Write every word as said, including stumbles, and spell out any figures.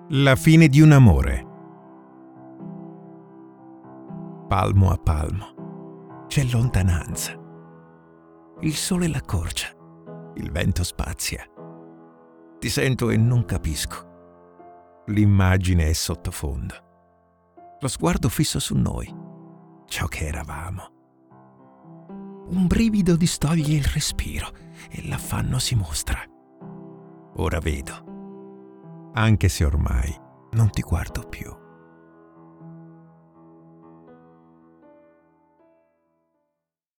La fine di un amore. Palmo a palmo c'è lontananza. Il sole l'accorcia, il vento spazia. Ti sento e non capisco. L'immagine è sottofondo. Lo sguardo fisso su noi, ciò che eravamo. Un brivido distoglie il respiro e l'affanno si mostra. Ora vedo, anche se ormai non ti guardo più.